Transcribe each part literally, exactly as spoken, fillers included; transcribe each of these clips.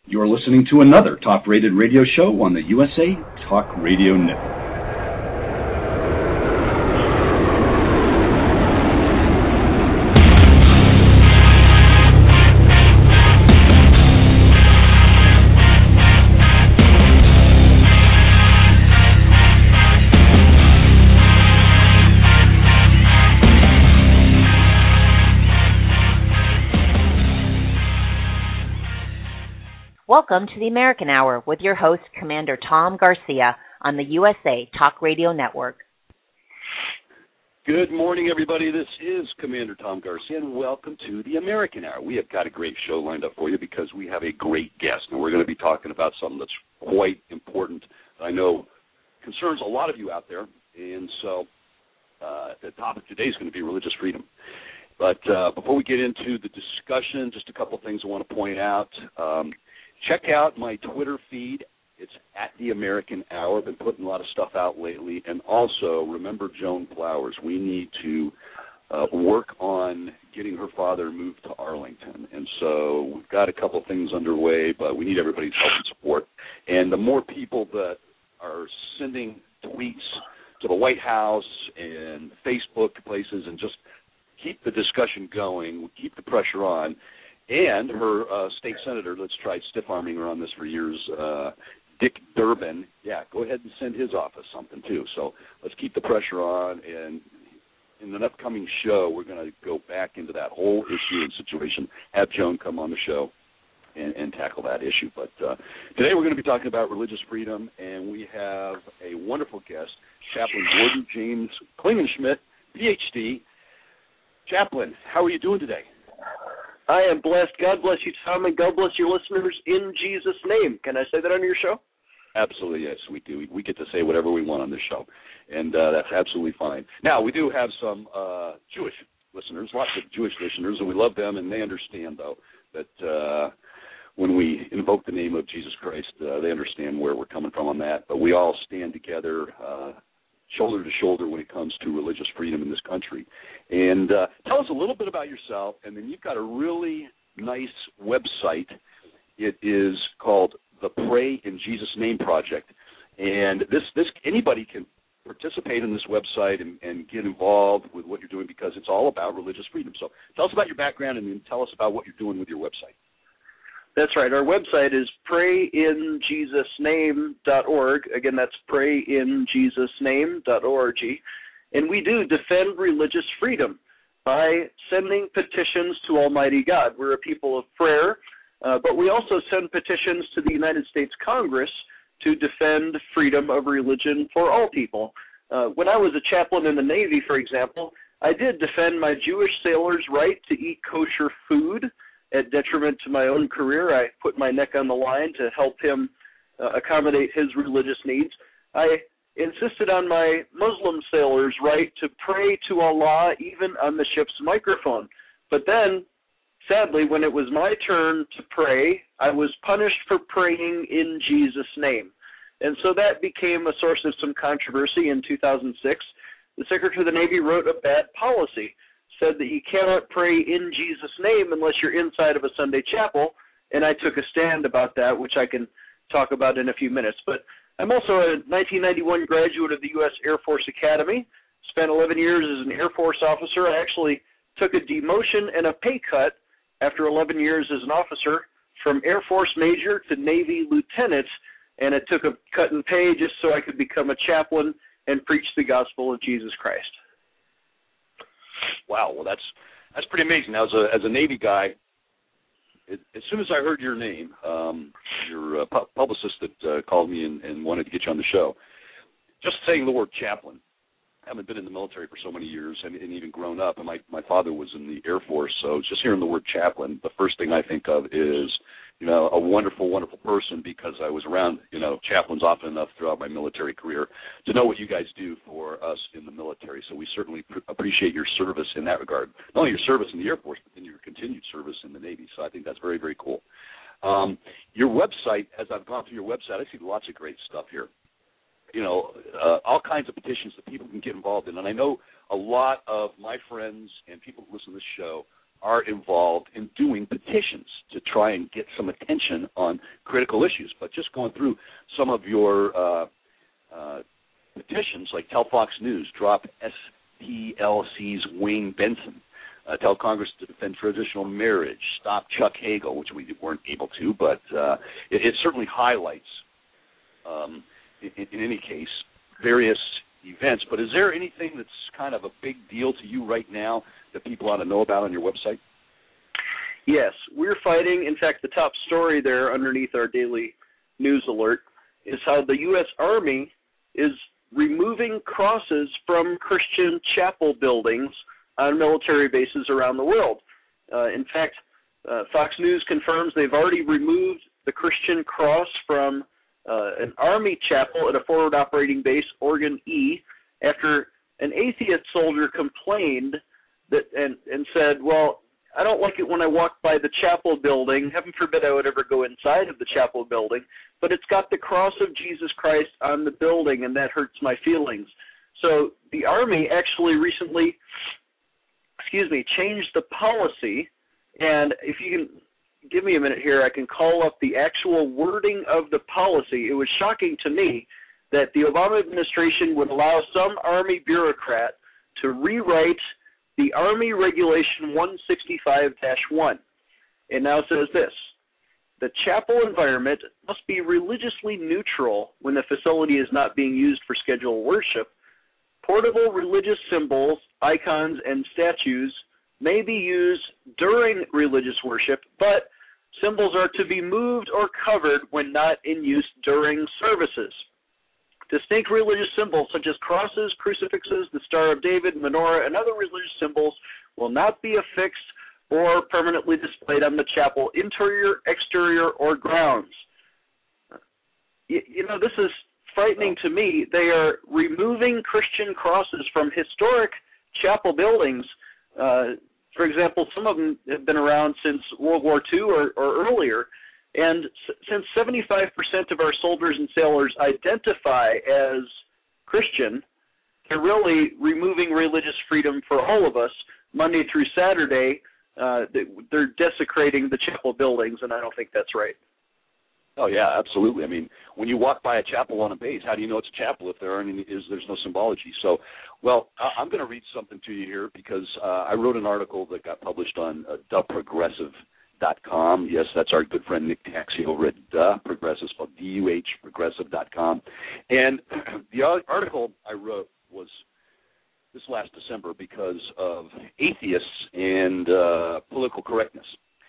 You're listening to another top-rated radio show on the U S A Talk Radio Network. Welcome to the American Hour with your host, Commander Tom Garcia, on the U S A Talk Radio Network. Good morning, everybody. This is Commander Tom Garcia, and welcome to the American Hour. We have got a great show lined up for you because we have a great guest, and we're going to be talking about something that's quite important that I know concerns a lot of you out there. And so uh, the topic today is going to be religious freedom. But uh, before we get into the discussion, just a couple of things I want to point out. Um, Check out my Twitter feed. It's at the American Hour. I've been putting a lot of stuff out lately. And also, remember Joan Flowers. We need to uh, work on getting her father moved to Arlington. And so we've got a couple things underway, but we need everybody's help and support. And the more people that are sending tweets to the White House and Facebook places and just keep the discussion going, keep the pressure on. And her uh, state senator, let's try stiff-arming her on this for years, uh, Dick Durbin, yeah, go ahead and send his office something too. So let's keep the pressure on, and in an upcoming show, we're going to go back into that whole issue and situation, have Joan come on the show and, and tackle that issue. But uh, today we're going to be talking about religious freedom, and we have a wonderful guest, Chaplain Gordon James Klingenschmitt, P H D. Chaplain, how are you doing today? I am blessed. God bless you, Tom, and God bless your listeners in Jesus' name. Can I say that on your show? Absolutely, yes, we do. We get to say whatever we want on this show, and uh, that's absolutely fine. Now, we do have some uh, Jewish listeners, lots of Jewish listeners, and we love them, and they understand, though, that uh, when we invoke the name of Jesus Christ, uh, they understand where we're coming from on that. But we all stand together uh shoulder to shoulder when it comes to religious freedom in this country. And uh, tell us a little bit about yourself, and then you've got a really nice website. It is called the Pray in Jesus' Name Project. And this, this anybody can participate in this website and, and get involved with what you're doing because it's all about religious freedom. So tell us about your background and then tell us about what you're doing with your website. That's right. Our website is pray in jesus name dot org. Again, that's pray in jesus name dot org. And we do defend religious freedom by sending petitions to Almighty God. We're a people of prayer, uh, but we also send petitions to the United States Congress to defend freedom of religion for all people. Uh, when I was a chaplain in the Navy, for example, I did defend my Jewish sailor's right to eat kosher food. At detriment to my own career, I put my neck on the line to help him uh, accommodate his religious needs. I insisted on my Muslim sailor's right to pray to Allah even on the ship's microphone. But then, sadly, when it was my turn to pray, I was punished for praying in Jesus' name. And so that became a source of some controversy in two thousand six. The Secretary of the Navy wrote a bad policy, said that you cannot pray in Jesus' name unless you're inside of a Sunday chapel, and I took a stand about that, which I can talk about in a few minutes. But I'm also a nineteen ninety-one graduate of the U S Air Force Academy, spent eleven years as an Air Force officer. I actually took a demotion and a pay cut after eleven years as an officer from Air Force Major to Navy Lieutenant, and it took a cut in pay just so I could become a chaplain and preach the gospel of Jesus Christ. Wow, well, that's that's pretty amazing. Now, as a as a Navy guy, it, as soon as I heard your name, um, your uh, pu- publicist that uh, called me and, and wanted to get you on the show, just saying the word chaplain. I haven't been in the military for so many years and, and even grown up, and my, my father was in the Air Force, so just hearing the word chaplain, the first thing I think of is, you know, a wonderful, wonderful person because I was around, you know, chaplains often enough throughout my military career to know what you guys do for us in the military. So we certainly pr- appreciate your service in that regard. Not only your service in the Air Force, but then your continued service in the Navy. So I think that's very, very cool. Um, your website, as I've gone through your website, I see lots of great stuff here. You know, uh, all kinds of petitions that people can get involved in. And I know a lot of my friends and people who listen to this show are involved in doing petitions to try and get some attention on critical issues. But just going through some of your uh, uh, petitions, like Tell Fox News, drop S P L C's Wayne Benson, uh, tell Congress to defend traditional marriage, stop Chuck Hagel, which we weren't able to, but uh, it, it certainly highlights, um, in, in any case, various events. But is there anything that's kind of a big deal to you right now that people ought to know about on your website? Yes, we're fighting. In fact, the top story there underneath our daily news alert is how the U S Army is removing crosses from Christian chapel buildings on military bases around the world. Uh, in fact, uh, Fox News confirms they've already removed the Christian cross from uh, an Army chapel at a forward operating base, Oregon E, after an atheist soldier complained that and, and said, well, I don't like it when I walk by the chapel building. Heaven forbid I would ever go inside of the chapel building, but it's got the cross of Jesus Christ on the building, and that hurts my feelings. So the Army actually recently, excuse me, changed the policy, and if you can give me a minute here, I can call up the actual wording of the policy. It was shocking to me that the Obama administration would allow some Army bureaucrat to rewrite the Army Regulation one sixty-five dash one. It now says this: the chapel environment must be religiously neutral when the facility is not being used for scheduled worship. Portable religious symbols, icons, and statues may be used during religious worship, but symbols are to be moved or covered when not in use during services. Distinct religious symbols such as crosses, crucifixes, the Star of David, menorah, and other religious symbols will not be affixed or permanently displayed on the chapel interior, exterior, or grounds. You, you know, this is frightening to me. They are removing Christian crosses from historic chapel buildings. Uh, for example, some of them have been around since World War Two or, or earlier. And s- since seventy-five percent of our soldiers and sailors identify as Christian, they're really removing religious freedom for all of us. Monday through Saturday, uh, they're desecrating the chapel buildings, and I don't think that's right. Oh, yeah, absolutely. I mean, when you walk by a chapel on a base, how do you know it's a chapel if there aren't any, is, there's no symbology? So, well, I, I'm going to read something to you here because uh, I wrote an article that got published on uh, the progressive dot com. Yes, that's our good friend Nick Taxi over at uh, Progressive, spelled D U H, progressive dot com. And the article I wrote was this last December because of atheists and uh, political correctness.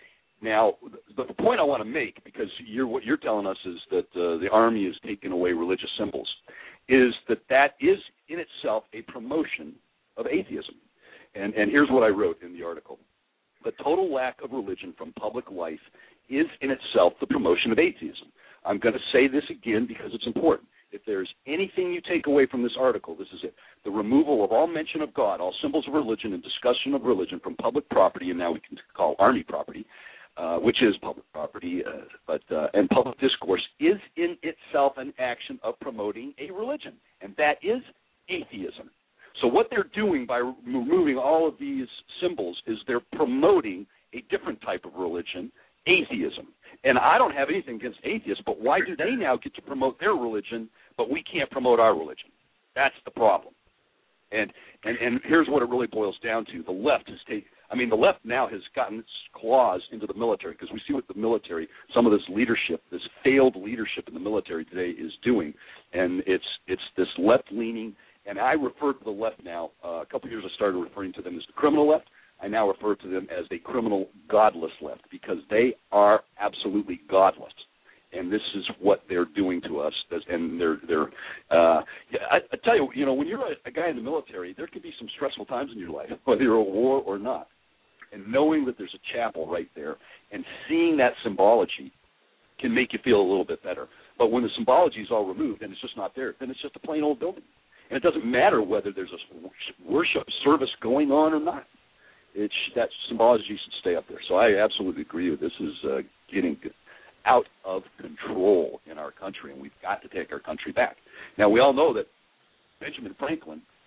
Now, the, the point I want to make, because you're, what you're telling us is that uh, the Army is taking away religious symbols, is that that is in itself a promotion of atheism. And, and here's what I wrote in the article. The total lack of religion from public life is in itself the promotion of atheism. I'm going to say this again because it's important. If there's anything you take away from this article, this is it. The removal of all mention of God, all symbols of religion and discussion of religion from public property, and now we can call Army property, uh, which is public property, uh, but uh, and public discourse is in itself an action of promoting a religion, and that is atheism. So what they're doing by removing all of these symbols is they're promoting a different type of religion, atheism. And I don't have anything against atheists, but why do they now get to promote their religion, but we can't promote our religion? That's the problem. And and, and here's what it really boils down to. The left has taken, I mean, the left now has gotten its claws into the military because we see what the military, some of this leadership, this failed leadership in the military today is doing. And it's it's this left-leaning, and I refer to the left now, uh, a couple of years I started referring to them as the criminal left. I now refer to them as a criminal godless left because they are absolutely godless. And this is what they're doing to us. And they're, they're uh, I, I tell you, you know, when you're a, a guy in the military, there can be some stressful times in your life, whether you're at war or not. And knowing that there's a chapel right there and seeing that symbology can make you feel a little bit better. But when the symbology is all removed and it's just not there, then it's just a plain old building. And it doesn't matter whether there's a worship service going on or not. It's, that symbology should stay up there. So I absolutely agree with this. Is uh, getting out of control in our country, and we've got to take our country back. Now, we all know that Benjamin Franklin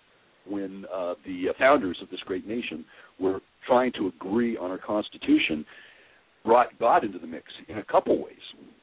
when uh, the founders of this great nation were trying to agree on our Constitution, brought God into the mix in a couple ways.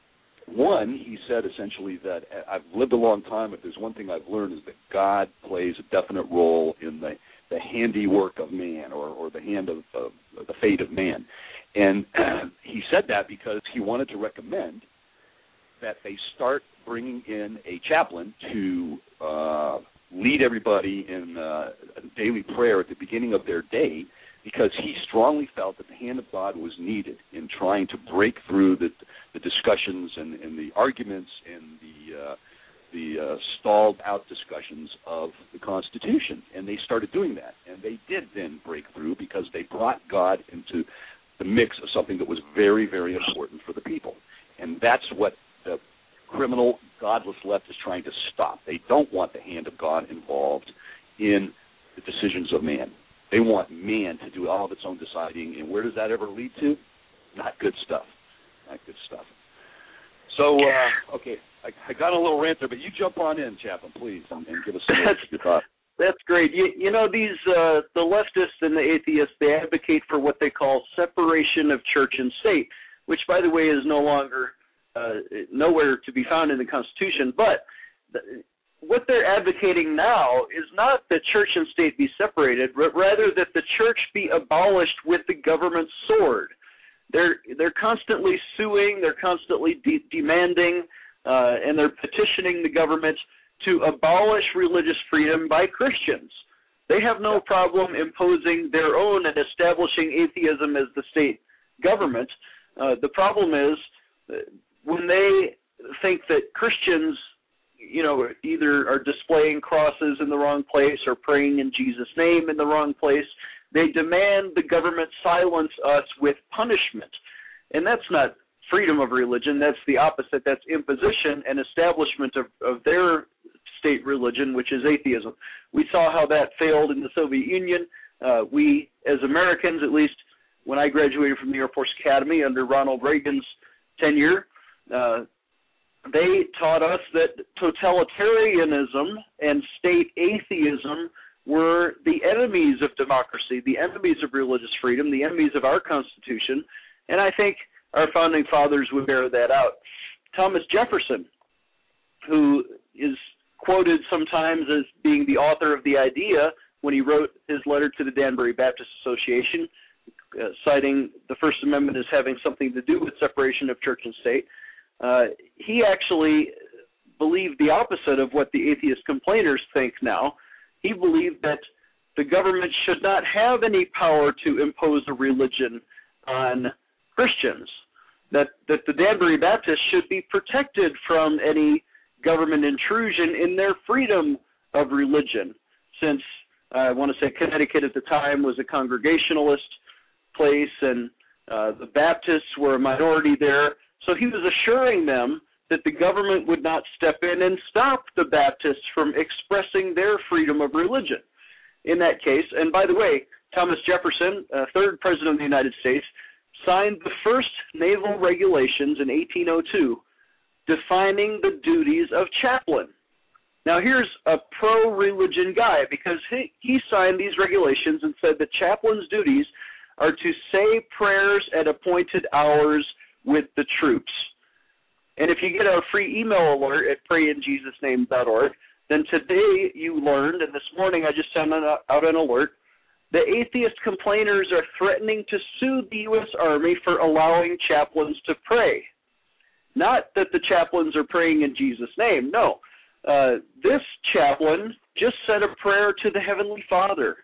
One, he said essentially that I've lived a long time. If there's one thing I've learned is that God plays a definite role in the, the handiwork of man, or, or the hand of, of the fate of man. And he said that because he wanted to recommend that they start bringing in a chaplain to uh, lead everybody in uh, daily prayer at the beginning of their day, because he strongly felt that the hand of God was needed in trying to break through the, the discussions and, and the arguments and the uh, the uh, stalled-out discussions of the Constitution. And they started doing that. And they did then break through because they brought God into the mix of something that was very, very important for the people. And that's what the criminal, godless left is trying to stop. They don't want the hand of God involved in the decisions of man. They want man to do all of its own deciding, and where does that ever lead to? Not good stuff. Not good stuff. So, uh, okay, I, I got a little rant there, but you jump on in, Chaplain, please, and, and give us some of your thoughts. That's great. You, you know, these uh, the leftists and the atheists, they advocate for what they call separation of church and state, which, by the way, is no longer uh, nowhere to be found in the Constitution. But the, what they're advocating now is not that church and state be separated, but rather that the church be abolished with the government's sword. They're they're constantly suing, they're constantly de- demanding, uh, and they're petitioning the government to abolish religious freedom by Christians. They have no problem imposing their own and establishing atheism as the state government. Uh, the problem is when they think that Christians, you know, either are displaying crosses in the wrong place or praying in Jesus' name in the wrong place, they demand the government silence us with punishment. And that's not freedom of religion. That's the opposite. That's imposition and establishment of, of their state religion, which is atheism. We saw how that failed in the Soviet Union. Uh, we, as Americans, at least when I graduated from the Air Force Academy under Ronald Reagan's tenure, uh, they taught us that totalitarianism and state atheism were the enemies of democracy, the enemies of religious freedom, the enemies of our Constitution, and I think our founding fathers would bear that out. Thomas Jefferson, who is quoted sometimes as being the author of the idea when he wrote his letter to the Danbury Baptist Association, uh, citing the First Amendment as having something to do with separation of church and state, uh, he actually believed the opposite of what the atheist complainers think now. He believed that the government should not have any power to impose a religion on Christians, that, that the Danbury Baptists should be protected from any government intrusion in their freedom of religion, since uh, I want to say Connecticut at the time was a Congregationalist place, and uh, the Baptists were a minority there. So he was assuring them that the government would not step in and stop the Baptists from expressing their freedom of religion in that case. And by the way, Thomas Jefferson, uh, third president of the United States, signed the first naval regulations in eighteen oh two defining the duties of chaplain. Now here's a pro-religion guy, because he, he signed these regulations and said that chaplain's duties are to say prayers at appointed hours with the troops. And if you get a free email alert at pray in jesus name dot org, then today you learned, and this morning I just sent out an alert, the atheist complainers are threatening to sue the U S Army for allowing chaplains to pray. Not that the chaplains are praying in Jesus' name, no. Uh, this chaplain just said a prayer to the Heavenly Father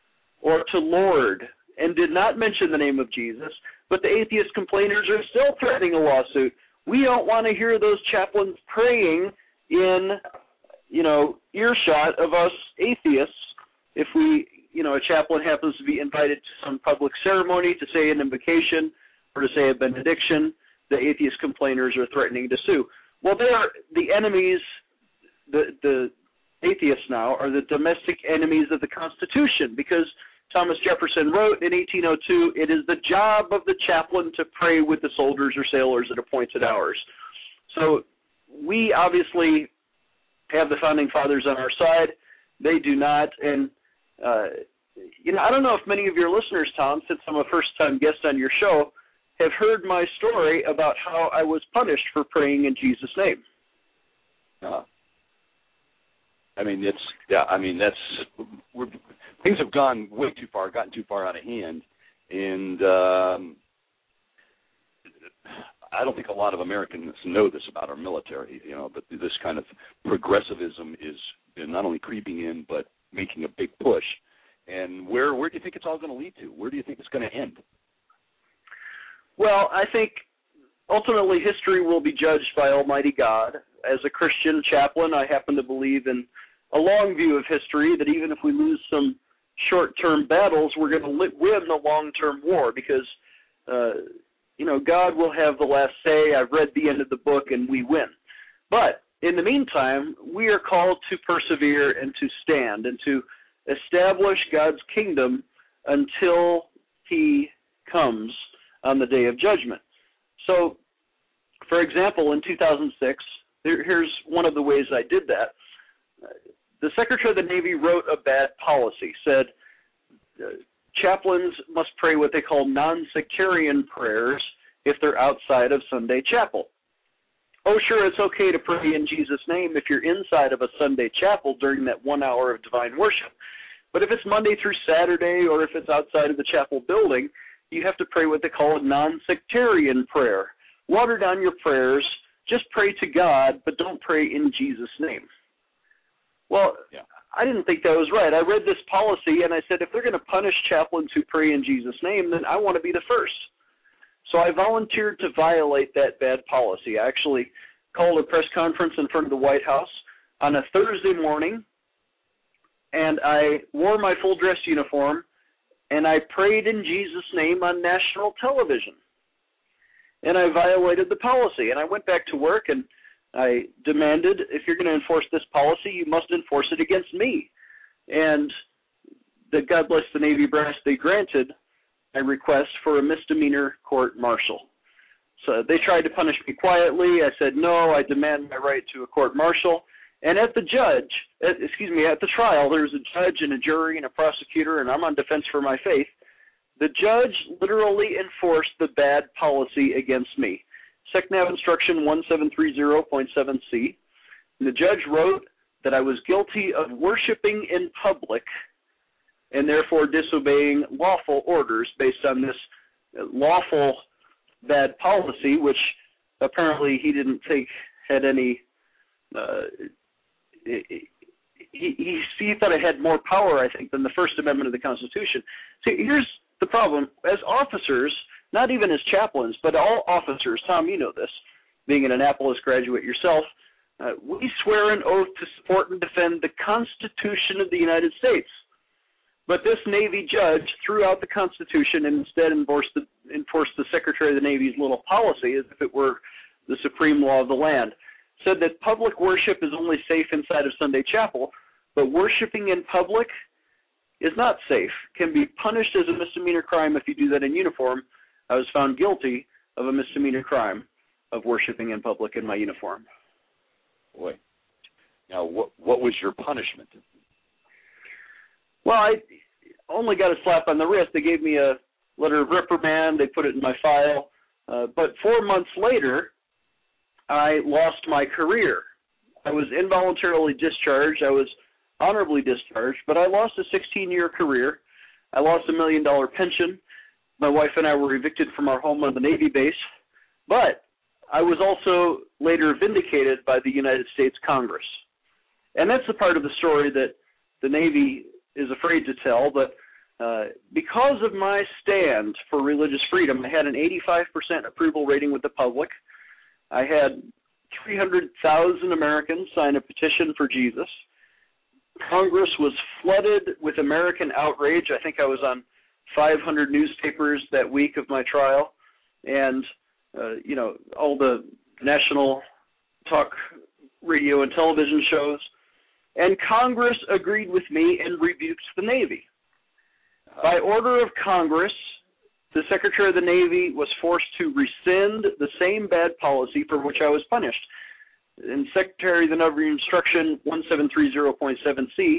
or to Lord and did not mention the name of Jesus, but the atheist complainers are still threatening a lawsuit. We don't want to hear those chaplains praying in, you know, earshot of us atheists. If we, you know, a chaplain happens to be invited to some public ceremony to say an invocation or to say a benediction, the atheist complainers are threatening to sue. Well, they are the enemies, the, the atheists now are the domestic enemies of the Constitution, because Thomas Jefferson wrote in eighteen oh two, it is the job of the chaplain to pray with the soldiers or sailors at appointed hours. So we obviously have the founding fathers on our side. They do not. And uh, you know, I don't know if many of your listeners, Tom, since I'm a first-time guest on your show, have heard my story about how I was punished for praying in Jesus' name. Uh, I mean, it's yeah. I mean, that's we're, things have gone way too far, gotten too far out of hand, and um, I don't think a lot of Americans know this about our military. You know, but this kind of progressivism is not only creeping in, but making a big push. And where where do you think it's all going to lead to? Where do you think it's going to end? Well, I think ultimately history will be judged by Almighty God. As a Christian chaplain, I happen to believe in a long view of history, that even if we lose some short-term battles, we're going to win the long-term war because, uh, you know, God will have the last say. I've read the end of the book, and we win. But in the meantime, we are called to persevere and to stand and to establish God's kingdom until he comes on the day of judgment. So, for example, in two thousand six, there, here's one of the ways I did that. The Secretary of the Navy wrote a bad policy, said uh, chaplains must pray what they call non-sectarian prayers if they're outside of Sunday chapel. Oh, sure, it's okay to pray in Jesus' name if you're inside of a Sunday chapel during that one hour of divine worship. But if it's Monday through Saturday or if it's outside of the chapel building, you have to pray what they call a non-sectarian prayer. Water down your prayers, just pray to God, but don't pray in Jesus' name. Well, yeah. I didn't think that was right. I read this policy, and I said, if they're going to punish chaplains who pray in Jesus' name, then I want to be the first. So I volunteered to violate that bad policy. I actually called a press conference in front of the White House on a Thursday morning, and I wore my full dress uniform, and I prayed in Jesus' name on national television. And I violated the policy. And I went back to work, and I demanded, if you're going to enforce this policy, you must enforce it against me. And that God bless the Navy brass, they granted a request for a misdemeanor court-martial. So they tried to punish me quietly. I said, no, I demand my right to a court-martial. And at the judge, at, excuse me, at the trial, there was a judge and a jury and a prosecutor, and I'm on defense for my faith. The judge literally enforced the bad policy against me. SecNav Instruction one seven three zero point seven C. And the judge wrote that I was guilty of worshiping in public and therefore disobeying lawful orders based on this lawful bad policy, which apparently he didn't think had any uh, he, he, he thought it had more power, I think, than the First Amendment of the Constitution. See, here's the problem. As officers, not even as chaplains, but all officers, Tom, you know this, being an Annapolis graduate yourself, uh, we swear an oath to support and defend the Constitution of the United States. But this Navy judge threw out the Constitution and instead enforced the, enforced the Secretary of the Navy's little policy as if it were the supreme law of the land. Said that public worship is only safe inside of Sunday chapel, but worshiping in public is not safe, can be punished as a misdemeanor crime if you do that in uniform. I was found guilty of a misdemeanor crime of worshiping in public in my uniform. Boy. Now, what what was your punishment? Well, I only got a slap on the wrist. They gave me a letter of reprimand. They put it in my file. Uh, but four months later, I lost my career. I was involuntarily discharged. I was honorably discharged, but I lost a sixteen-year career. I lost a million-dollar pension. My wife and I were evicted from our home on the Navy base. But I was also later vindicated by the United States Congress. And that's the part of the story that the Navy is afraid to tell, but uh, because of my stand for religious freedom, I had an eighty-five percent approval rating with the public. I had three hundred thousand Americans sign a petition for Jesus. Congress was flooded with American outrage. I think I was on five hundred newspapers that week of my trial, and uh, you know, all the national talk radio and television shows. And Congress agreed with me and rebuked the Navy. By order of Congress, the Secretary of the Navy was forced to rescind the same bad policy for which I was punished. In Secretary of the Navy Instruction one seven three zero point seven C,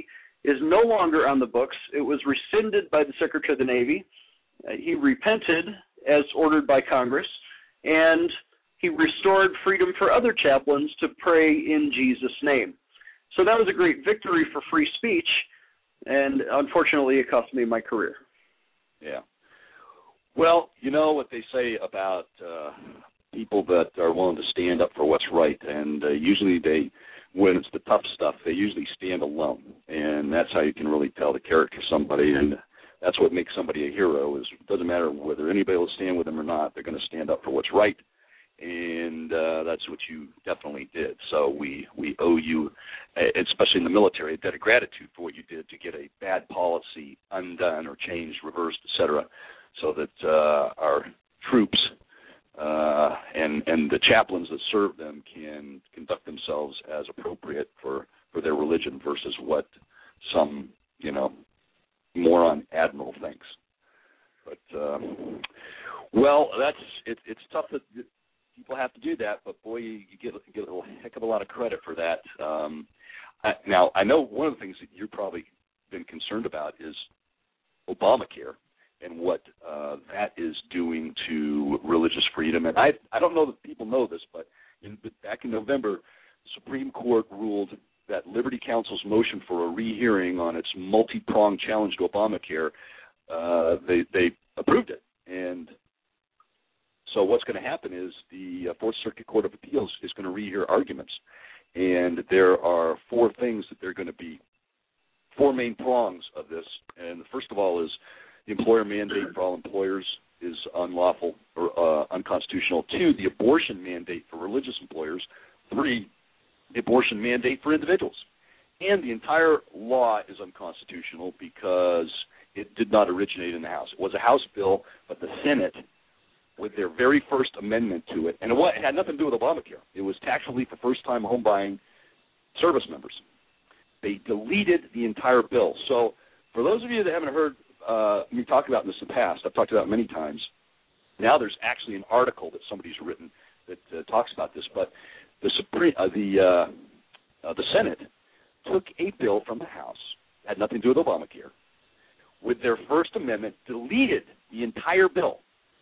is no longer on the books. It was rescinded by the Secretary of the Navy. Uh, he repented as ordered by Congress, and he restored freedom for other chaplains to pray in Jesus' name. So that was a great victory for free speech, and unfortunately it cost me my career. Yeah. Well, you know what they say about uh, people that are willing to stand up for what's right, and uh, usually they, when it's the tough stuff, they usually stand alone, and that's how you can really tell the character of somebody, and that's what makes somebody a hero. Is it doesn't matter whether anybody will stand with them or not, they're going to stand up for what's right, and uh, that's what you definitely did. So we, we owe you, especially in the military, a debt of gratitude for what you did to get a bad policy undone or changed, reversed, et cetera, so that uh, our troops uh, and and the chaplains that serve them can conduct themselves as appropriate for, for their religion versus what some, you know, moron admiral thinks. But, uh, well, that's it, it's tough that people have to do that, but, boy, you, you get, you get a heck of a lot of credit for that. Um, I, now, I know one of the things that you've probably been concerned about is Obamacare and what uh, that is doing to religious freedom. And I I don't know that people know this, but, in, but back in November, the Supreme Court ruled that Liberty Counsel's motion for a rehearing on its multi-pronged challenge to Obamacare, uh, they, they approved it. And so what's going to happen is the uh, Fourth Circuit Court of Appeals is going to rehear arguments. And there are four things that they're going to be, four main prongs of this. And the first of all is the employer mandate for all employers is unlawful or uh, unconstitutional. Two, the abortion mandate for religious employers. Three, the abortion mandate for individuals. And the entire law is unconstitutional because it did not originate in the House. It was a House bill, but the Senate, with their very first amendment to it, and it, it had nothing to do with Obamacare. It was tax relief for first-time home-buying service members. They deleted the entire bill. So for those of you that haven't heard uh, me talk about this in the past, I've talked about it many times. Now there's actually an article that somebody's written that uh, talks about this, but the Supreme, uh, the uh, uh, the Senate took a bill from the House, had nothing to do with Obamacare, with their First Amendment, deleted the entire bill,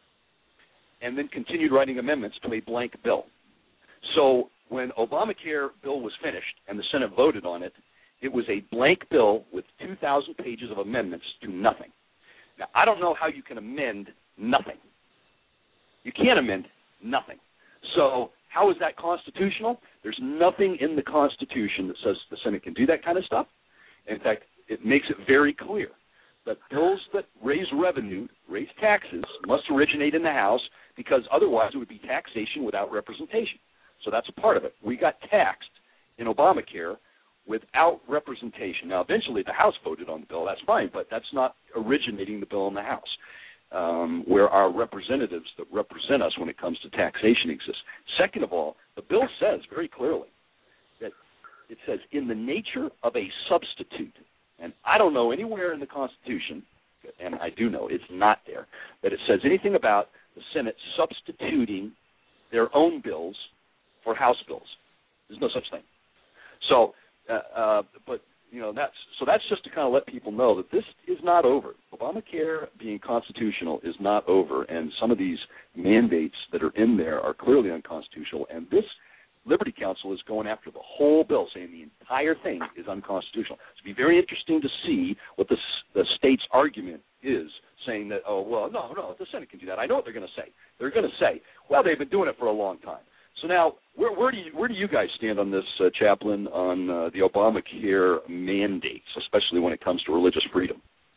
and then continued writing amendments to a blank bill. So when Obamacare bill was finished and the Senate voted on it, it was a blank bill with two thousand pages of amendments to nothing. Now, I don't know how you can amend nothing. You can't amend nothing. So how is that constitutional? There's nothing in the Constitution that says the Senate can do that kind of stuff. In fact, it makes it very clear that bills that raise revenue, raise taxes, must originate in the House because otherwise it would be taxation without representation. So that's a part of it. We got taxed in Obamacare without representation. Now, eventually the House voted on the bill. That's fine, but that's not originating the bill in the House, um, where our representatives that represent us when it comes to taxation exist. Second of all, the bill says very clearly that it says in the nature of a substitute. And I don't know anywhere in the Constitution, and I do know it's not there, that it says anything about the Senate substituting their own bills for House bills. There's no such thing. So, uh, uh, but you know, that's so that's just to kind of let people know that this is not over. Obamacare being constitutional is not over, and some of these mandates that are in there are clearly unconstitutional. And this Liberty Counsel is going after the whole bill, saying the entire thing is unconstitutional. It's going to be very interesting to see what the, the state's argument is, saying that, oh, well, no, no, the Senate can do that. I know what they're going to say. They're going to say, well, they've been doing it for a long time. So now, where, where do you where do you guys stand on this, uh, Chaplain, on uh, the Obamacare mandates, especially when it comes to religious freedom?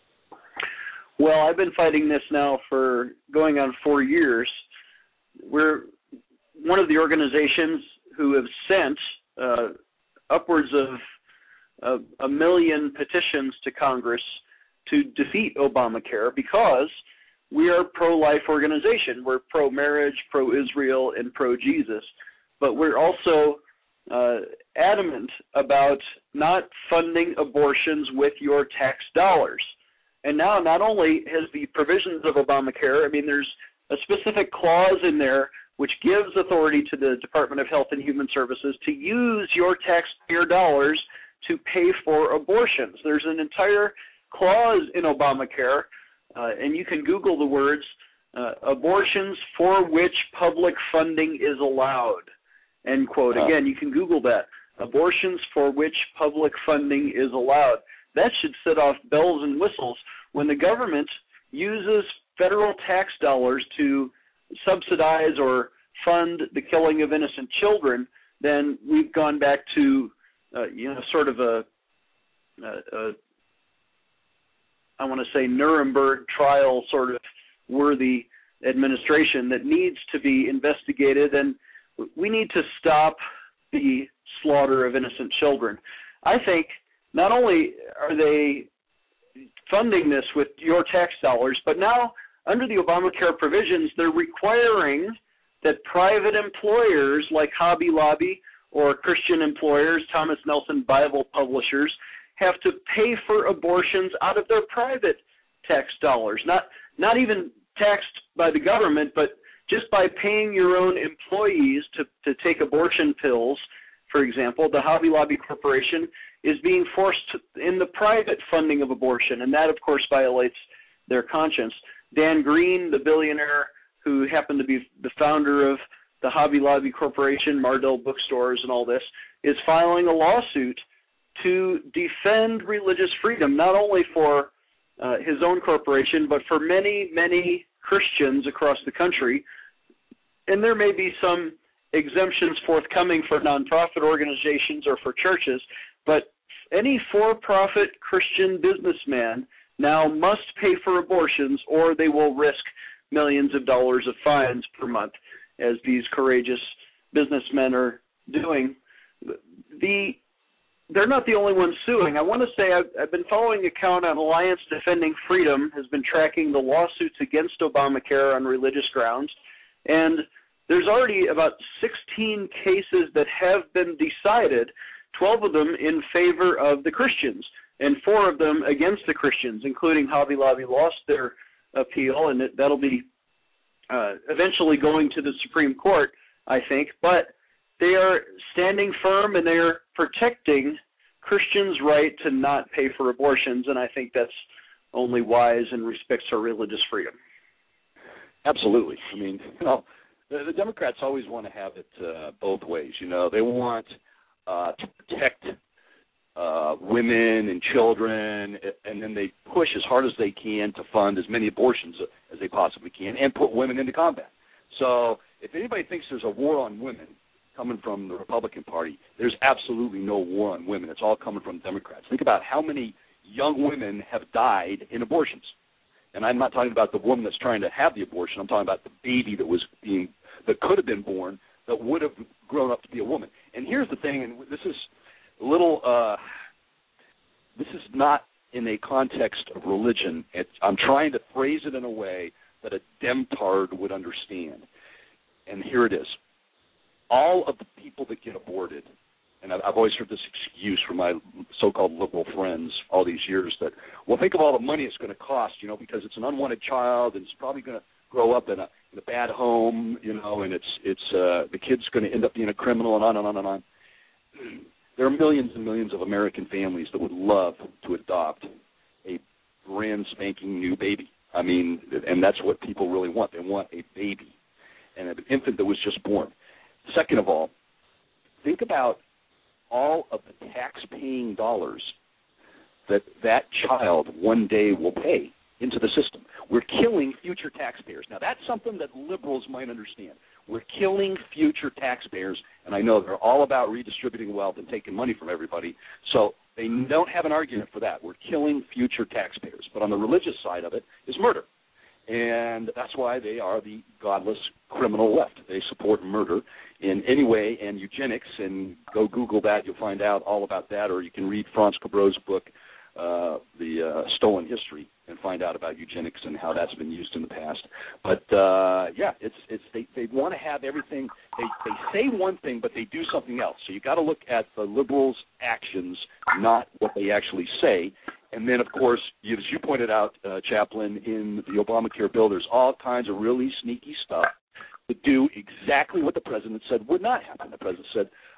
Well, I've been fighting this now for going on four years. We're one of the organizations who have sent uh, upwards of uh, a million petitions to Congress to defeat Obamacare because we are a pro-life organization. We're pro-marriage, pro-Israel, and pro-Jesus. But we're also uh, adamant about not funding abortions with your tax dollars. And now not only has the provisions of Obamacare, I mean, there's a specific clause in there which gives authority to the Department of Health and Human Services to use your taxpayer dollars to pay for abortions. There's an entire clause in Obamacare, uh, and you can Google the words, uh, abortions for which public funding is allowed, end quote. Wow. Again, you can Google that, abortions for which public funding is allowed. That should set off bells and whistles. When the government uses federal tax dollars to subsidize or fund the killing of innocent children, then we've gone back to, uh, you know, sort of a, a, a I want to say Nuremberg trial sort of worthy administration that needs to be investigated, and we need to stop the slaughter of innocent children. I think not only are they funding this with your tax dollars, but now under the Obamacare provisions, they're requiring that private employers like Hobby Lobby or Christian employers, Thomas Nelson Bible publishers, have to pay for abortions out of their private tax dollars, not not even taxed by the government, but just by paying your own employees to, to take abortion pills, for example. The Hobby Lobby Corporation is being forced in the private funding of abortion, and that, of course, violates their conscience. Dan Green, the billionaire who happened to be the founder of the Hobby Lobby Corporation, Mardel Bookstores, and all this, is filing a lawsuit to defend religious freedom, not only for uh, his own corporation, but for many, many Christians across the country. And there may be some exemptions forthcoming for nonprofit organizations or for churches, but any for-profit Christian businessman now must pay for abortions, or they will risk millions of dollars of fines per month, as these courageous businessmen are doing. The They're not the only ones suing. I want to say I've, I've been following an account on Alliance Defending Freedom, has been tracking the lawsuits against Obamacare on religious grounds, and there's already about sixteen cases that have been decided, twelve of them in favor of the Christians, and four of them against the Christians, including Hobby Lobby lost their appeal, and it, that'll be uh, eventually going to the Supreme Court, I think. But they are standing firm, and they are protecting Christians' right to not pay for abortions, and I think that's only wise and respects our religious freedom. Absolutely. I mean, you know, the, the Democrats always want to have it uh, both ways. You know, they want uh, to protect uh, women and children, and then they push as hard as they can to fund as many abortions as they possibly can and put women into combat. So if anybody thinks there's a war on women coming from the Republican Party, there's absolutely no war on women. It's all coming from Democrats. Think about how many young women have died in abortions. And I'm not talking about the woman that's trying to have the abortion. I'm talking about the baby that was being, that could have been born, that would have grown up to be a woman. And here's the thing, and this is a little, uh, this is not in a context of religion. It's, I'm trying to phrase it in a way that a Demtard would understand. And here it is. All of the people that get aborted, and I've, I've always heard this excuse from my so-called liberal friends all these years that, well, think of all the money it's going to cost, you know, because it's an unwanted child and it's probably going to grow up in a, in a bad home, you know, and it's it's uh, the kid's going to end up being a criminal, and on and on and on. There are millions and millions of American families that would love to adopt a brand spanking new baby. I mean, and that's what people really want. They want a baby and an infant that was just born. Second of all, think about all of the tax-paying dollars that that child one day will pay into the system. We're killing future taxpayers. Now, that's something that liberals might understand. We're killing future taxpayers, and I know they're all about redistributing wealth and taking money from everybody, so they don't have an argument for that. We're killing future taxpayers. But on the religious side of it is murder. And that's why they are the godless criminal left. They support murder in any way, and eugenics, and go Google that. You'll find out all about that, or you can read Franz Cabro's book, uh, The uh, Stolen History, and find out about eugenics and how that's been used in the past. But, uh, yeah, it's it's they, they want to have everything. They, they say one thing, but they do something else. So you've got to look at the liberals' actions, not what they actually say. And then, of course, as you pointed out, uh, Chaplain, in the Obamacare bill, there's all kinds of really sneaky stuff to do exactly what the president said would not happen. The president said,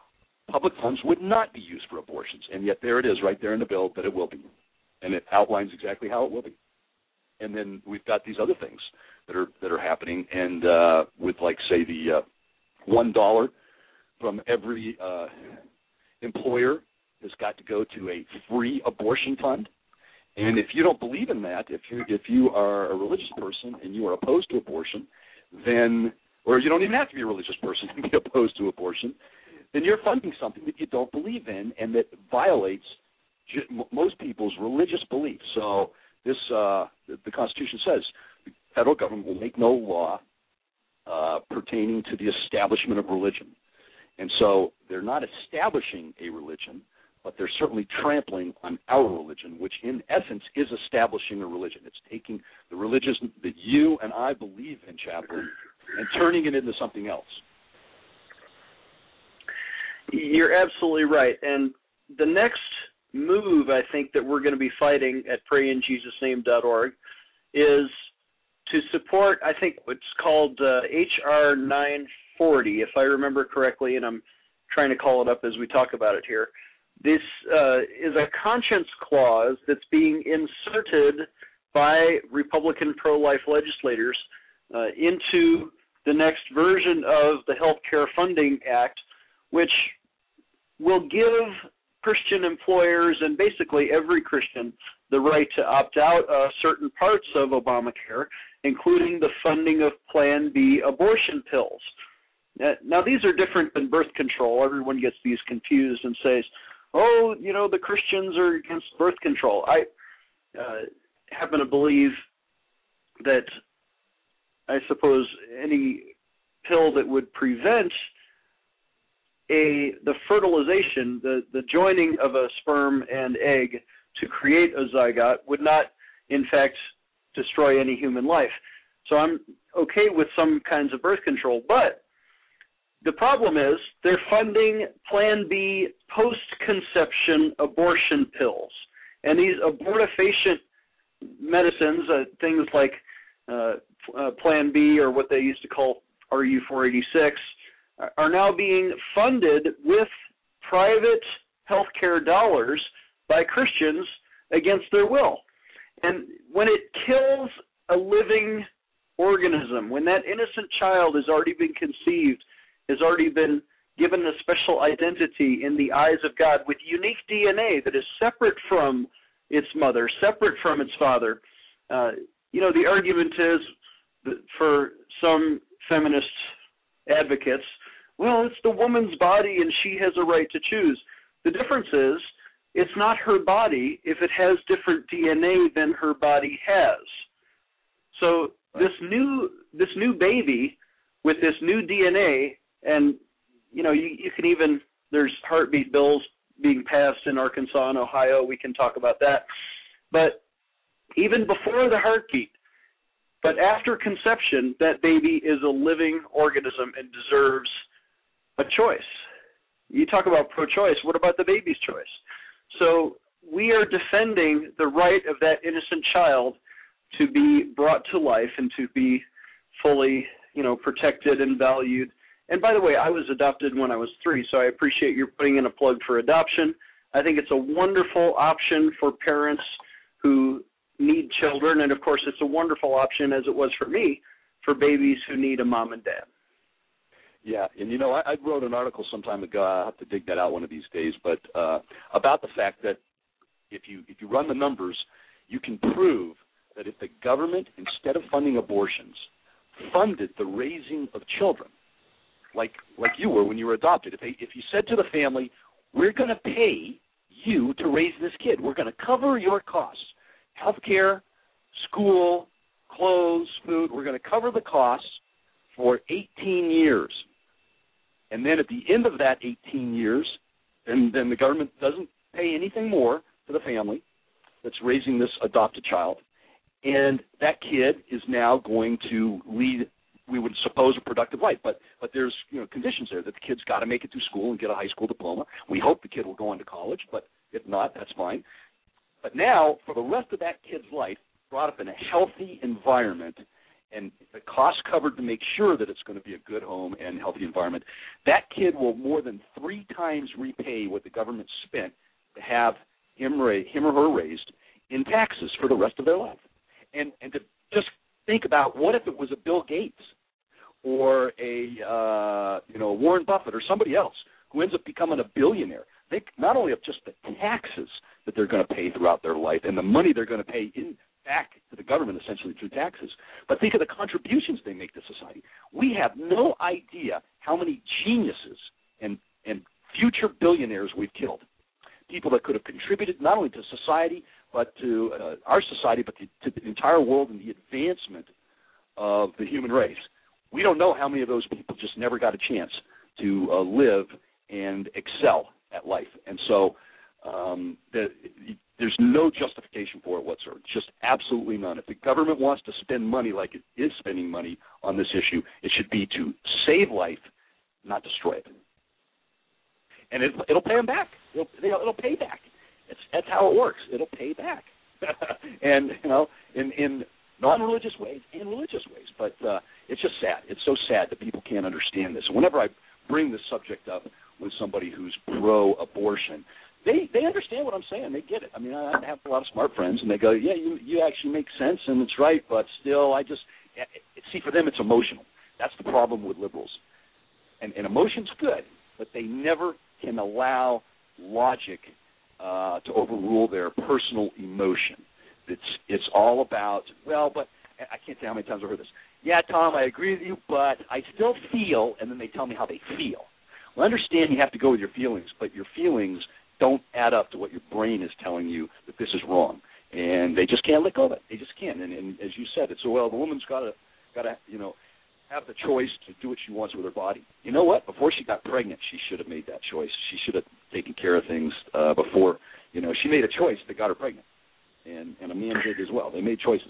public funds would not be used for abortions, and yet there it is right there in the bill that it will be, and it outlines exactly how it will be. And then we've got these other things that are that are happening, and uh, with, like, say, the uh, one dollar from every uh, employer has got to go to a free abortion fund. And if you don't believe in that, if you if you are a religious person and you are opposed to abortion, then, or you don't even have to be a religious person to be opposed to abortion, then you're funding something that you don't believe in and that violates most people's religious beliefs. So this, uh, the Constitution says the federal government will make no law uh, pertaining to the establishment of religion. And so they're not establishing a religion, but they're certainly trampling on our religion, which in essence is establishing a religion. It's taking the religion that you and I believe in, Chaplain, and turning it into something else. You're absolutely right. And the next move, I think, that we're going to be fighting at pray in jesus name dot org is to support, I think, what's called uh, H R nine forty, if I remember correctly, and I'm trying to call it up as we talk about it here. This uh, is a conscience clause that's being inserted by Republican pro-life legislators uh, into the next version of the Health Care Funding Act, which will give Christian employers and basically every Christian the right to opt out of certain parts of Obamacare, including the funding of Plan B abortion pills. Now, these are different than birth control. Everyone gets these confused and says, oh, you know, the Christians are against birth control. I uh, happen to believe that, I suppose, any pill that would prevent a the fertilization, the, the joining of a sperm and egg to create a zygote would not, in fact, destroy any human life. So I'm okay with some kinds of birth control, but the problem is they're funding Plan B post-conception abortion pills. And these abortifacient medicines, uh, things like uh, uh, Plan B or what they used to call R U four eighty-six, are now being funded with private healthcare dollars by Christians against their will. And when it kills a living organism, when that innocent child has already been conceived, has already been given a special identity in the eyes of God with unique D N A that is separate from its mother, separate from its father. Uh, you know, the argument is that for some feminist advocates, well, it's the woman's body and she has a right to choose. The difference is it's not her body if it has different D N A than her body has. So this new this new baby with this new D N A, and, you know, you, you can even, there's heartbeat bills being passed in Arkansas and Ohio. We can talk about that. But even before the heartbeat, but after conception, that baby is a living organism and deserves a choice. You talk about pro-choice. What about the baby's choice? So we are defending the right of that innocent child to be brought to life and to be fully, you know, protected and valued. And by the way, I was adopted when I was three, so I appreciate you putting in a plug for adoption. I think it's a wonderful option for parents who need children, and of course it's a wonderful option, as it was for me, for babies who need a mom and dad. Yeah, and you know, I, I wrote an article some time ago. I'll have to dig that out one of these days, but uh, about the fact that if you if you run the numbers, you can prove that if the government, instead of funding abortions, funded the raising of children, like like you were when you were adopted, if they, if you said to the family, we're going to pay you to raise this kid, we're going to cover your costs, health care, school, clothes, food, we're going to cover the costs for eighteen years. And then at the end of that eighteen years, and then the government doesn't pay anything more to the family that's raising this adopted child, and that kid is now going to lead, we would suppose, a productive life. But but there's, you know, conditions there that the kid's got to make it through school and get a high school diploma. We hope the kid will go on to college, but if not, that's fine. But now, for the rest of that kid's life, brought up in a healthy environment and the cost covered to make sure that it's going to be a good home and healthy environment, that kid will more than three times repay what the government spent to have him, ra- him or her raised in taxes for the rest of their life. And and to just think about, what if it was a Bill Gates or a uh, you know Warren Buffett or somebody else who ends up becoming a billionaire? Think not only of just the taxes that they're going to pay throughout their life and the money they're going to pay in back to the government essentially through taxes, but think of the contributions they make to society. We have no idea how many geniuses and, and future billionaires we've killed. People that could have contributed not only to society, but to uh, our society, but to, to the entire world and the advancement of the human race. We don't know how many of those people just never got a chance to uh, live and excel at life. And so um, the, there's no justification for it whatsoever, just absolutely none. If the government wants to spend money like it is spending money on this issue, it should be to save life, not destroy it. And it, it'll pay them back. It'll, it'll pay back. It's, that's how it works. It'll pay back. And, you know, in, in non-religious ways and religious ways. But uh, it's just sad. It's so sad that people can't understand this. And whenever I bring this subject up with somebody who's pro-abortion, they they understand what I'm saying. They get it. I mean, I have a lot of smart friends, and they go, yeah, you you actually make sense, and it's right, but still, I just, see, for them, it's emotional. That's the problem with liberals. And, and emotion's good, but they never can allow logic uh, to overrule their personal emotion. It's it's all about, well, but I can't tell how many times I've heard this. Yeah, Tom, I agree with you, but I still feel, and then they tell me how they feel. Well, I understand you have to go with your feelings, but your feelings don't add up to what your brain is telling you that this is wrong, and they just can't let go of it. They just can't. And, and as you said, it's so well, the woman's got to, got to, you know, have the choice to do what she wants with her body. You know what? Before she got pregnant, she should have made that choice. She should have taken care of things uh, before. You know, she made a choice that got her pregnant, and and a man did as well. They made choices.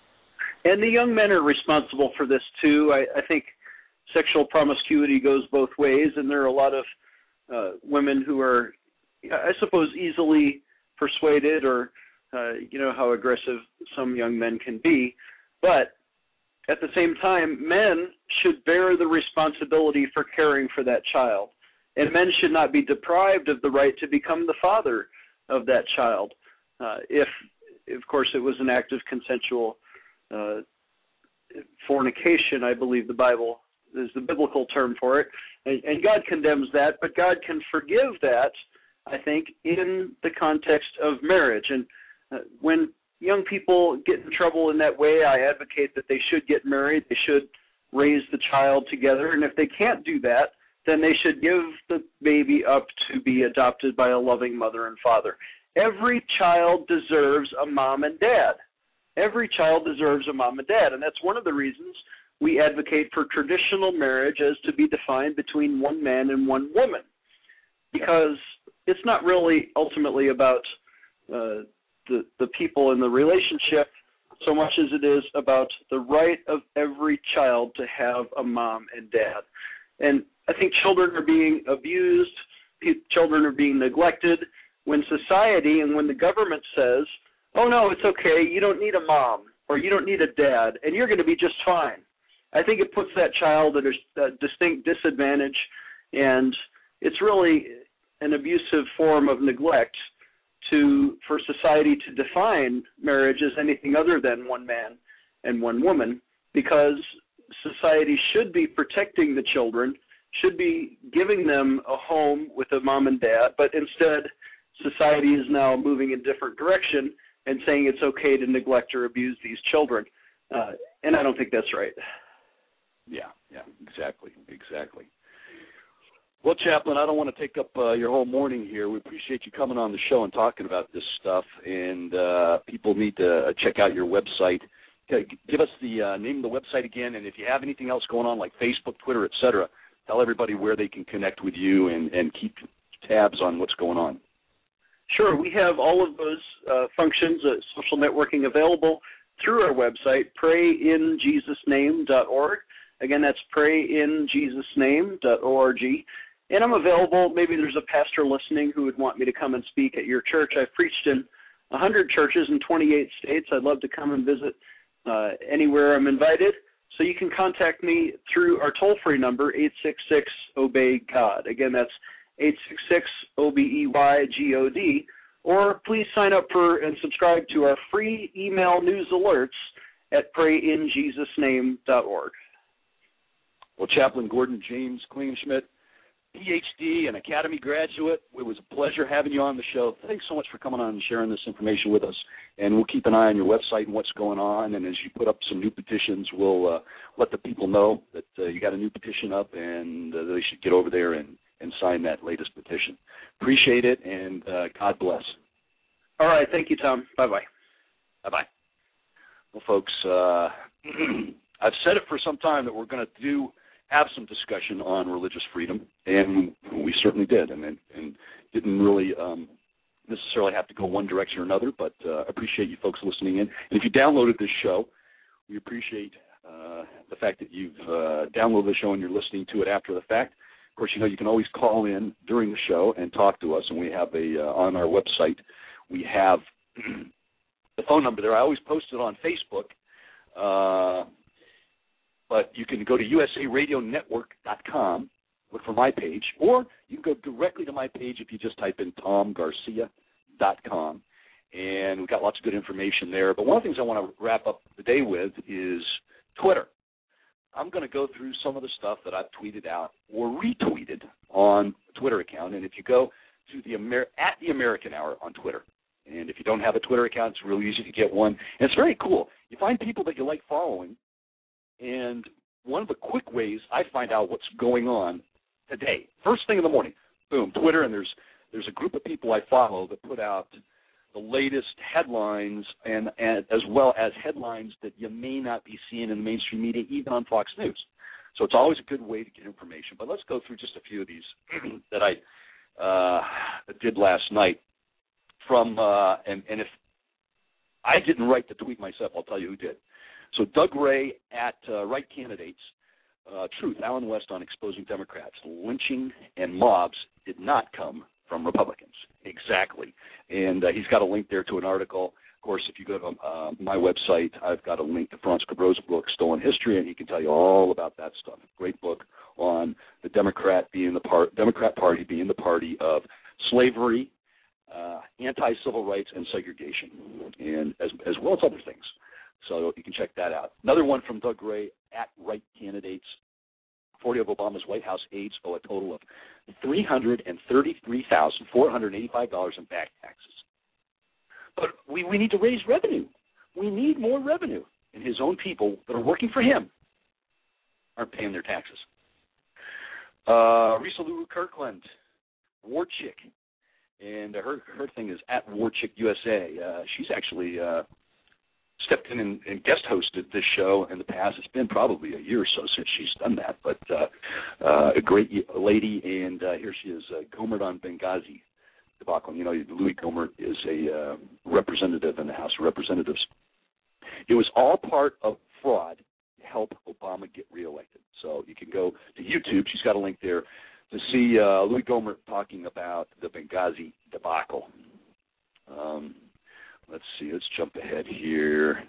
And the young men are responsible for this too. I, I think sexual promiscuity goes both ways, and there are a lot of uh, women who are, I suppose, easily persuaded, or uh, you know how aggressive some young men can be. But at the same time, men should bear the responsibility for caring for that child, and men should not be deprived of the right to become the father of that child, uh, if, of course, it was an act of consensual uh, fornication. I believe the Bible is the biblical term for it, and, and God condemns that, but God can forgive that, I think, in the context of marriage. And uh, when young people get in trouble in that way, I advocate that they should get married, they should raise the child together, and if they can't do that, then they should give the baby up to be adopted by a loving mother and father. Every child deserves a mom and dad. Every child deserves a mom and dad, and that's one of the reasons we advocate for traditional marriage as to be defined between one man and one woman, because it's not really ultimately about uh, the, the people in the relationship so much as it is about the right of every child to have a mom and dad. And I think children are being abused, children are being neglected when society and when the government says, oh, no, it's okay, you don't need a mom or you don't need a dad, and you're going to be just fine. I think it puts that child at a, a distinct disadvantage, and it's really an abusive form of neglect to for society to define marriage as anything other than one man and one woman, because society should be protecting the children, should be giving them a home with a mom and dad, but instead society is now moving in a different direction and saying it's okay to neglect or abuse these children. Uh, and I don't think that's right. Yeah, yeah, exactly, exactly. Well, Chaplain, I don't want to take up uh, your whole morning here. We appreciate you coming on the show and talking about this stuff, and uh, people need to uh, check out your website. Okay, give us the uh, name of the website again, and if you have anything else going on like Facebook, Twitter, et cetera, tell everybody where they can connect with you and, and keep tabs on what's going on. Sure. We have all of those uh, functions, uh, social networking available through our website, pray in jesus name dot org. Again, that's pray in jesus name dot org. And I'm available. Maybe there's a pastor listening who would want me to come and speak at your church. I've preached in one hundred churches in twenty-eight states. I'd love to come and visit uh, anywhere I'm invited. So you can contact me through our toll-free number, eight six six, obey God. Again, that's eight six six, O B E Y G O D. Or please sign up for and subscribe to our free email news alerts at pray in jesus name dot org. Well, Chaplain Gordon James Klingenschmitt, P H D and Academy graduate, it was a pleasure having you on the show. Thanks so much for coming on and sharing this information with us. And we'll keep an eye on your website and what's going on. And as you put up some new petitions, we'll uh, let the people know that uh, you got a new petition up and uh, they should get over there and, and sign that latest petition. Appreciate it, and uh, God bless. All right. Thank you, Tom. Bye-bye. Bye-bye. Well, folks, uh, I've said it for some time that we're going to do have some discussion on religious freedom, and we certainly did, and, and didn't really um, necessarily have to go one direction or another, but uh, appreciate you folks listening in. And if you downloaded this show, we appreciate uh, the fact that you've uh, downloaded the show and you're listening to it after the fact. Of course, you know, you can always call in during the show and talk to us, and we have a, uh, on our website, we have the phone number there. I always post it on Facebook, uh, but you can go to U S A radio network dot com, look for my page, or you can go directly to my page if you just type in tom garcia dot com, and we've got lots of good information there. But one of the things I want to wrap up the day with is Twitter. I'm going to go through some of the stuff that I've tweeted out or retweeted on a Twitter account, and if you go to the Amer- at the American Hour on Twitter, and if you don't have a Twitter account, it's really easy to get one, and it's very cool. You find people that you like following, and one of the quick ways I find out what's going on today, first thing in the morning, boom, Twitter, and there's there's a group of people I follow that put out the latest headlines, and, and as well as headlines that you may not be seeing in the mainstream media, even on Fox News. So it's always a good way to get information. But let's go through just a few of these that I uh, did last night. From uh, and, and if I didn't write the tweet myself, I'll tell you who did. So Doug Ray at uh, Right Candidates, uh, Truth, Alan West on exposing Democrats. Lynching and mobs did not come from Republicans. Exactly. And uh, he's got a link there to an article. Of course, if you go to uh, my website, I've got a link to Franz Cabro's book, Stolen History, and he can tell you all about that stuff. Great book on the Democrat being the part, Democrat Party being the party of slavery, uh, anti-civil rights, and segregation, and as, as well as other things. So you can check that out. Another one from Doug Ray at Right Candidates. forty of Obama's White House aides owe a total of three hundred thirty-three thousand four hundred eighty-five dollars in back taxes. But we, we need to raise revenue. We need more revenue. And his own people that are working for him aren't paying their taxes. Uh, Risa Lulu Kirkland, War Chick. And her her thing is at War Chick U S A. Uh, she's actually uh, stepped in and, and guest hosted this show in the past. It's been probably a year or so since she's done that, but uh, uh, a great lady. And uh, here she is, uh, Gohmert on Benghazi debacle. You know, Louis Gohmert is a uh, representative in the House of Representatives. It was all part of fraud to help Obama get reelected. So you can go to YouTube. She's got a link there to see uh, Louis Gohmert talking about the Benghazi debacle. Um, let's see. Let's jump ahead here.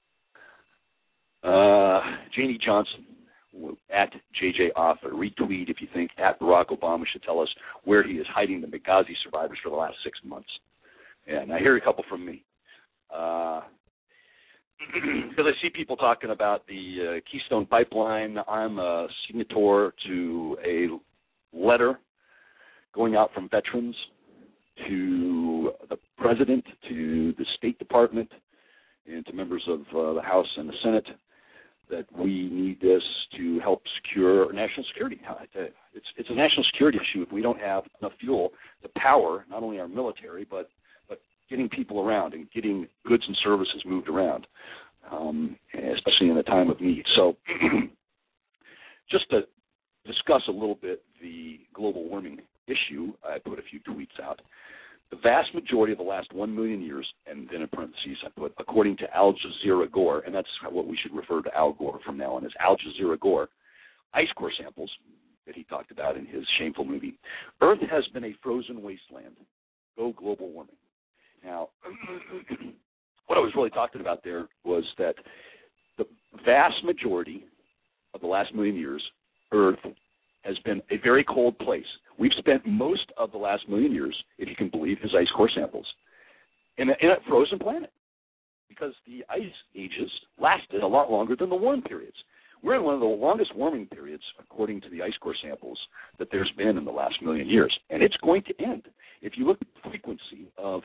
Uh, Janie Johnson at J J Author. Retweet if you think at Barack Obama should tell us where he is hiding the Benghazi survivors for the last six months. And I hear a couple from me. Uh, because I see people talking about the uh, Keystone Pipeline. I'm a signator to a letter going out from veterans to the president, to the State Department, and to members of uh, the House and the Senate that we need this to help secure national security. It's, it's a national security issue if we don't have enough fuel to power not only our military, but, but getting people around and getting goods and services moved around, um, especially in a time of need. So just to discuss a little bit the global warming issue, I put a few tweets out. The vast majority of the last one million years, and then in parentheses I put, according to Al Jazeera Gore, and that's what we should refer to Al Gore from now on, as Al Jazeera Gore, ice core samples that he talked about in his shameful movie. Earth has been a frozen wasteland. Go global warming. Now, what I was really talking about there was that vast majority of the last million years, Earth has been a very cold place. We've spent most of the last million years, if you can believe his ice core samples, in a, in a frozen planet because the ice ages lasted a lot longer than the warm periods. We're in one of the longest warming periods, according to the ice core samples, that there's been in the last million years, and it's going to end. If you look at the frequency of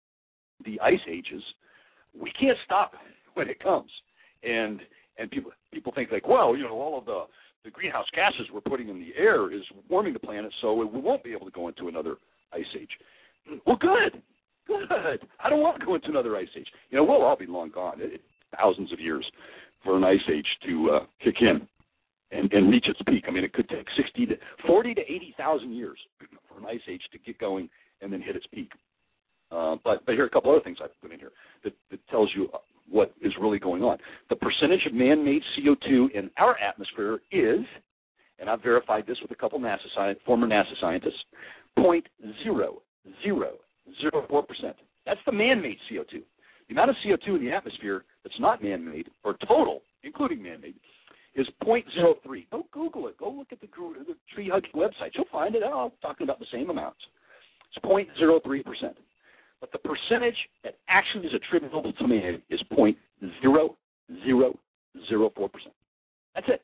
the ice ages, we can't stop when it comes. And and people people think like, well, you know, all of the, the greenhouse gases we're putting in the air is warming the planet, so we won't be able to go into another ice age. Well, good, good. I don't want to go into another ice age. You know, we'll all be long gone. It, thousands of years for an ice age to uh, kick in and, and reach its peak. I mean, it could take sixty to forty to eighty thousand years for an ice age to get going and then hit its peak. Uh, but but here are a couple other things I've put in here that, that tells you what is really going on. The percentage of man-made C O two in our atmosphere is, and I've verified this with a couple NASA sci- former NASA scientists, zero point zero zero zero four percent. That's the man-made C O two. The amount of C O two in the atmosphere that's not man-made, or total, including man-made, is zero point zero three. Go Google it. Go look at the, the Tree Hugging website. You'll find it. I'm talking about the same amounts. It's zero point zero three percent. But the percentage that actually is attributable to man is zero point zero zero zero four percent. That's it.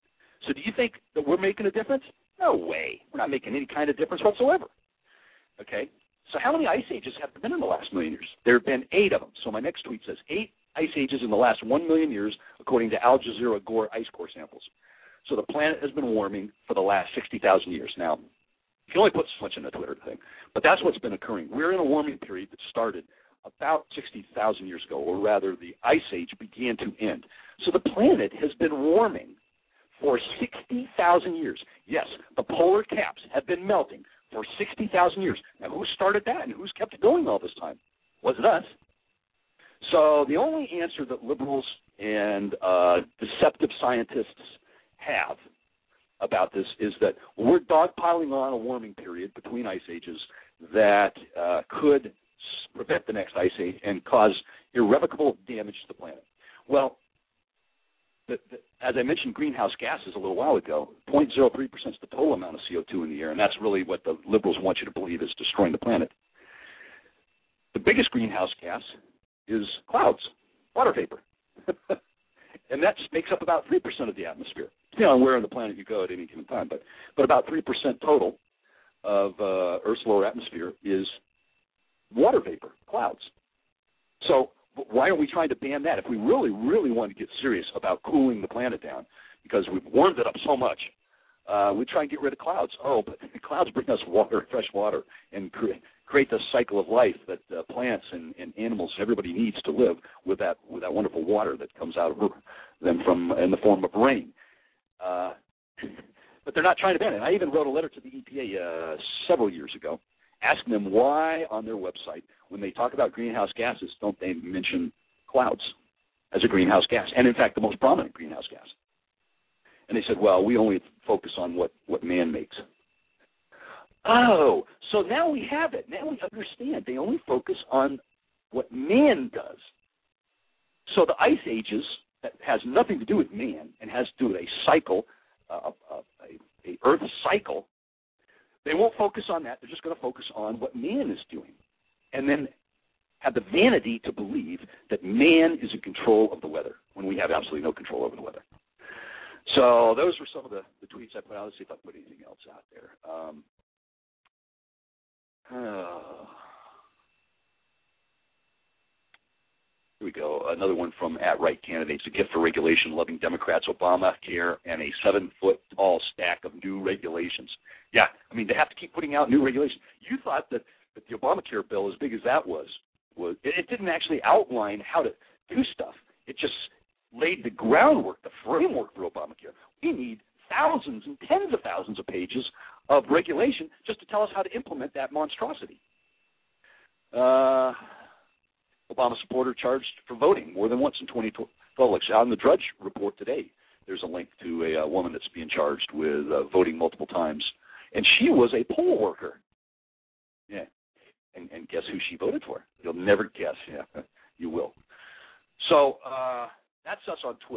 So do you think that we're making a difference? No way. We're not making any kind of difference whatsoever. Okay? So how many ice ages have there been in the last million years? There have been eight of them. So my next tweet says eight ice ages in the last one million years, according to Al Jazeera Gore ice core samples. So the planet has been warming for the last sixty thousand years. Now, you can only put so much in a Twitter thing, but that's what's been occurring. We're in a warming period that started about sixty thousand years ago, or rather the ice age began to end. So the planet has been warming for sixty thousand years. Yes, the polar caps have been melting for sixty thousand years. Now, who started that and who's kept it going all this time? Was it us? So the only answer that liberals and uh, deceptive scientists have about this is that we're dogpiling on a warming period between ice ages that uh, could prevent the next ice age and cause irrevocable damage to the planet. Well, the, the, as I mentioned, greenhouse gases a little while ago, zero point zero three percent is the total amount of C O two in the air, and that's really what the liberals want you to believe is destroying the planet. The biggest greenhouse gas is clouds, water vapor. And that makes up about three percent of the atmosphere. Depending on where on the planet you go at any given time, but but about three percent total of uh, Earth's lower atmosphere is water vapor, clouds. So why are we trying to ban that? If we really, really want to get serious about cooling the planet down, because we've warmed it up so much, uh, we try and get rid of clouds. Oh, but the clouds bring us water, fresh water, and cre- create the cycle of life that uh, plants and, and animals, everybody needs to live with that with that wonderful water that comes out of them from in the form of rain. Uh, but they're not trying to ban it. I even wrote a letter to the E P A uh, several years ago asking them why on their website, when they talk about greenhouse gases, don't they mention clouds as a greenhouse gas, and in fact the most prominent greenhouse gas. And they said, well, we only focus on what, what man makes. Oh, so now we have it. Now we understand. They only focus on what man does. So the ice ages, that has nothing to do with man and has to do with a cycle, uh, a, a Earth cycle, they won't focus on that. They're just going to focus on what man is doing, and then have the vanity to believe that man is in control of the weather when we have absolutely no control over the weather. So those were some of the, the tweets I put out. Let's see if I put anything else out there. Um, uh, here we go. Another one from at Right Candidates, a gift for regulation-loving Democrats, Obamacare, and a seven-foot-tall stack of new regulations. Yeah, I mean, they have to keep putting out new regulations. You thought that, that the Obamacare bill, as big as that was, was it, it didn't actually outline how to do stuff. It just laid the groundwork, the framework for Obamacare. We need thousands and tens of thousands of pages of regulation just to tell us how to implement that monstrosity. Uh, Obama supporter charged for voting more than once in twenty twelve election. On the Drudge report today, there's a link to a, a woman that's being charged with uh, voting multiple times, and she was a poll worker. Yeah, and, and guess who she voted for? You'll never guess. Yeah, you will. So uh, that's us on Twitter.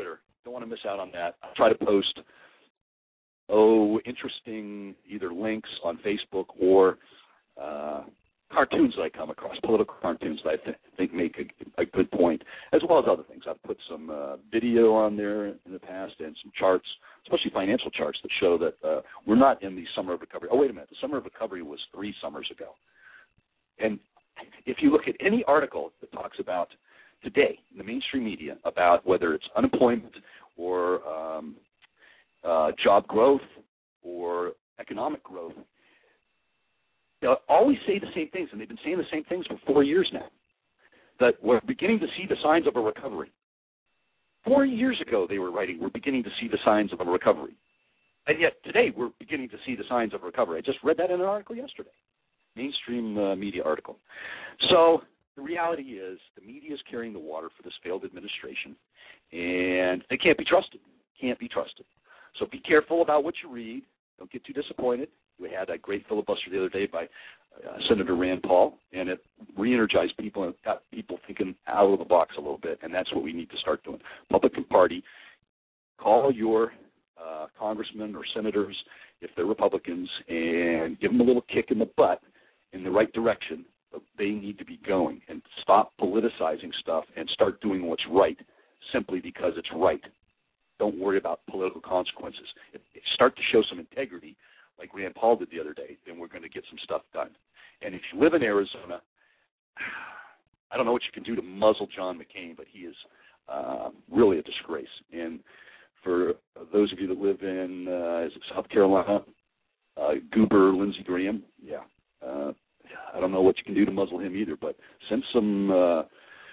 Don't want to miss out on that. I try to post, oh, interesting either links on Facebook or uh, cartoons that I come across, political cartoons that I th- think make a, a good point, as well as other things. I've put some uh, video on there in the past and some charts, especially financial charts that show that uh, we're not in the summer of recovery. Oh, wait a minute. The summer of recovery was three summers ago. And if you look at any article that talks about today in the mainstream media about whether it's unemployment or um, uh, job growth or economic growth, they'll always say the same things, and they've been saying the same things for four years now, that we're beginning to see the signs of a recovery. Four years ago they were writing, we're beginning to see the signs of a recovery. And yet today we're beginning to see the signs of recovery. I just read that in an article yesterday, mainstream uh, media article. So the reality is the media is carrying the water for this failed administration, and they can't be trusted, can't be trusted. So be careful about what you read. Don't get too disappointed. We had a great filibuster the other day by uh, Senator Rand Paul, and it re-energized people and got people thinking out of the box a little bit, and that's what we need to start doing. Republican Party, call your uh, congressmen or senators, if they're Republicans, and give them a little kick in the butt in the right direction. They need to be going and stop politicizing stuff and start doing what's right simply because it's right. Don't worry about political consequences. If you start to show some integrity, like Rand Paul did the other day, then we're going to get some stuff done. And if you live in Arizona, I don't know what you can do to muzzle John McCain, but he is uh, really a disgrace. And for those of you that live in uh, is it South Carolina, uh, Goober Lindsey Graham, yeah, uh, I don't know what you can do to muzzle him either, but send some uh,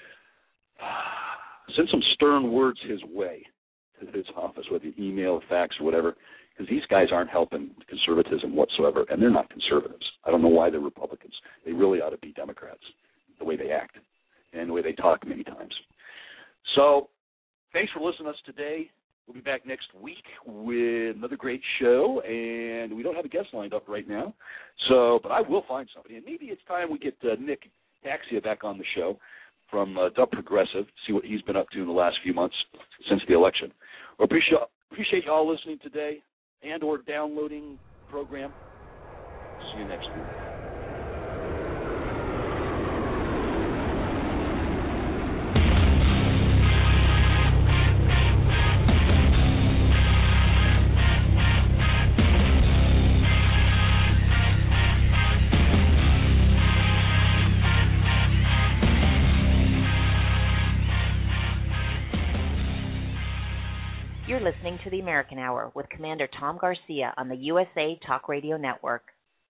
send some stern words his way to his office, whether email or fax or whatever, because these guys aren't helping conservatism whatsoever, and they're not conservatives. I don't know why they're Republicans. They really ought to be Democrats, the way they act and the way they talk many times. So thanks for listening to us today. We'll be back next week with another great show, and we don't have a guest lined up right now, so but I will find somebody, and maybe it's time we get uh, Nick Taxia back on the show from uh, Dub Progressive, see what he's been up to in the last few months since the election. Well, appreciate appreciate you all listening today and or downloading the program. See you next week. You're listening to the American Hour with Commander Tom Garcia on the U S A Talk Radio Network.